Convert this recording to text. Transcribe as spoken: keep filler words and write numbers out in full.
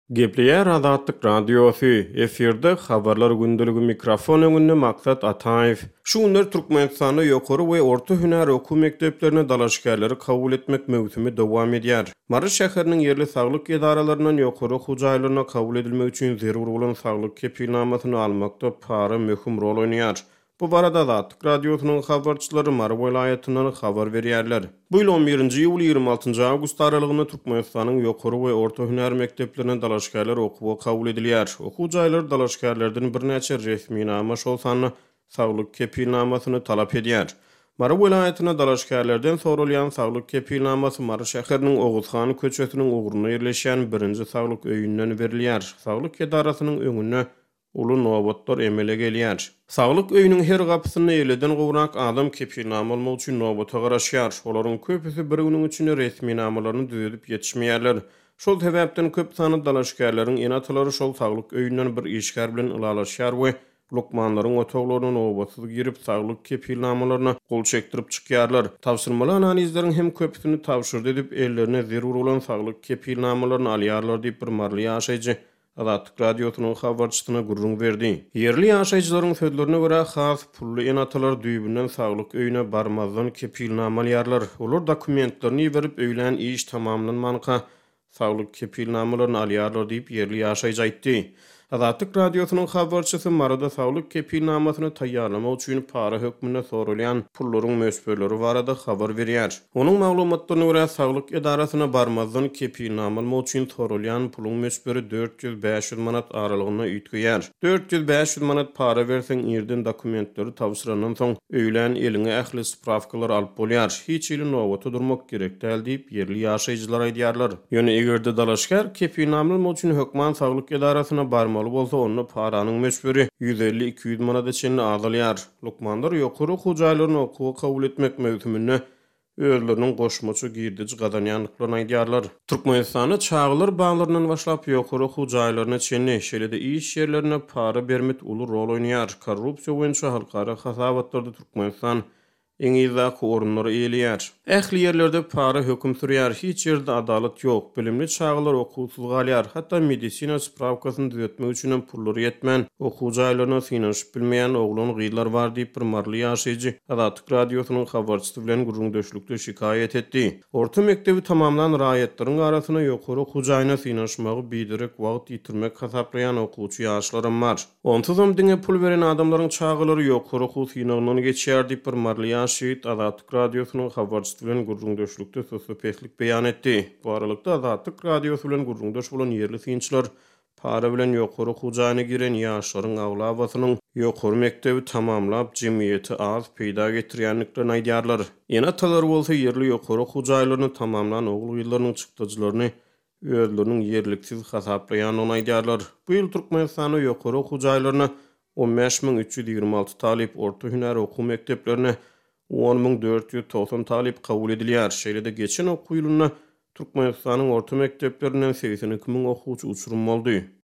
Gepleýär Azatlyk radiosu eferde habarlar gündüligi mikrofon öňünde maksat Ataýew. Şu günler Türkmenistanda ýokary we orta hünär okuw mekdeplerine dalaşgärleri kabul etmek mewsumi dowam edýär. Marş şäheriniň ýerli saglyk edaralarynyň ýokary hujaýlaryna kabul edilmek üçin zerur bolan saglyk kepilnamasyny almakda para möhüm rol oýnaýar. Bu barada Azatlyk radiosynyň habarçylary Mar welaýatyndan habar berýärler. Bu ýyl on birinji iýul ýygrimi altyncy awgust aralygynda Türkmenistanyň ýokary we orta hünär mekdeplerine dalaşgärler okuwa kabul edilýär. Okuw jaýlary dalaşgärlerden birnäçe resmi nama şol sanly saglyk kepilnamasyny talap edýär. Mar welaýatyna dalaşgärlerden sorulýan saglyk kepilnamasy Mar şäheriniň Oguzhan köçesiniň ugruna ýerleşýän birinji saglyk öýünden berilýär. Saglyk edarasynyň öňüne uly nowbatlar emele gelýär. Saglyk öýüniň her gapysyny eleden gowrak adam kepilnama almak üçin nowbata garaşýar. Olaryň köpüsi bir güniň içinde resmi namalaryny düzedip ýetişmeýärler. Şol sebäpden köp sany dalaşgärleriň enatlary şol saglyk öýünden bir işgär bilen ylalaşýar we lokmanlaryň otoglaryna nowbatsy girip saglyk kepilnamalaryna gol çekdirip çykýarlar. Tawsyrmaly analizleriň hem köpüsini tawşyrdy edip ellerine zerur bolan saglyk kepilnamalaryny alýarlar diýip bir marly ýaşaýjy Azatlyk radiosynyň habarçysyna gurrun berdi. Yerli ýaşaýjylaryň sözlerine görä has pully enatalar düýbünden saglyk öýüne barmazdan kepilnama alýarlar. Olar dokumentlerini berip öýlen iş tamamlanmanka saglyk kepilnamalaryny alýarlar diýip yerli ýaşaýjy aýtdy. Azatlyk radiosynyň habarçysy marada saglyk kepilnamasyny taýýarlamak üçin para hökmüne sorulýan pullaryň mösberleri barada habar berýär. Onuň maglumatlaryna görä saglyk edarasyna barmazdan kepilnama almak üçin sorulýan puluň mösberi dört ýüz beş ýüz manat aralygyna ýetýär. dört ýüz beş ýüz manat para berseň ýerden dokumentleri tawsyrandan soň öýlen eliňe ähli spravkalar alyp bolýar. Hiç ýyly nowbata durmak gerek däl diýip yerli ýaşaýjylar aýdýarlar. Ýöne egerde dalaşgär kepilnama almak üçin hökman saglyk edarasyna barmaly bolsa onu paranyň mösberi ýüz elli iki ýüz manat çenli agylýar. Lokmanlar ýokary hujaýlaryny okuwa kabul etmek mewsumyny özleriniň goşmaçy girdici gadanýanlyklaryny aýdýarlar. Türkmenistanda çağlar baglarynyň başlap ýokary hujaýlaryna çenli şeýle-de iş ýerlerine para bermet uly rol oýnaýar. Korrupsiýa boýunça halkara hasabatlarda Türkmenistan eň ýyzak orunlary eýelýär. Ähli ýerlerde para hökm sürýär, hiç ýerde adalet ýok. Bilimli çağlar okuwsuz galýar, hatda medisina spravkasyny düzeltmek üçin pullary ýetmän, okuw jaýlaryna synaşyp bilmeýän oglan gyýlar bar diýip bir marly ýaşaýjy Azatlyk radiosynyň habarçysy bilen gurrundaşlykda şikaýet etdi. Orta mekdebi tamamlan raýatlaryň arasyna ýokary hujaýyna synaşmagy biderek wagt ýitirmek hasaplayan okuwçy ýaşlarym bar. Onsuzam diňe pul beren adamlaryň çağlary ýokary okuw synagynyň geçýär diýip bir marly ýaşaýyt Azatlyk radiosynyň habarçysy bilen gurrundaşlykda sosiopeklik beýan etdi. Bu aralykda Azatlyk radiosy bilen gurrundaş bolan ýerli synçylar para bilen ýokary hujaýyna giren ýaşlaryň aglabasynyň ýokary mekdebi tamamlap jemgyýeti az peýda getirýänliklerini aýdýarlar. Enatalar bolsa ýerli ýokary hujaýlaryny tamamlan ogul ýyllarynyň çykdyjylaryny özleriniň ýerliksiz hasaplaýanyny aýdýarlar. Bu ýyl Türkmenistanda ýokary hujaýlaryna on beş min üç ýüz ýygrimi alty talip, orta hünär okuw mekdeplerine on min dört ýüz togson talip kabul edilýär. Şeýle-de geçen okuw ýylyna Türkmenistanyň orta mekdeplerinden seksen iki min okuwçy uçurum boldy.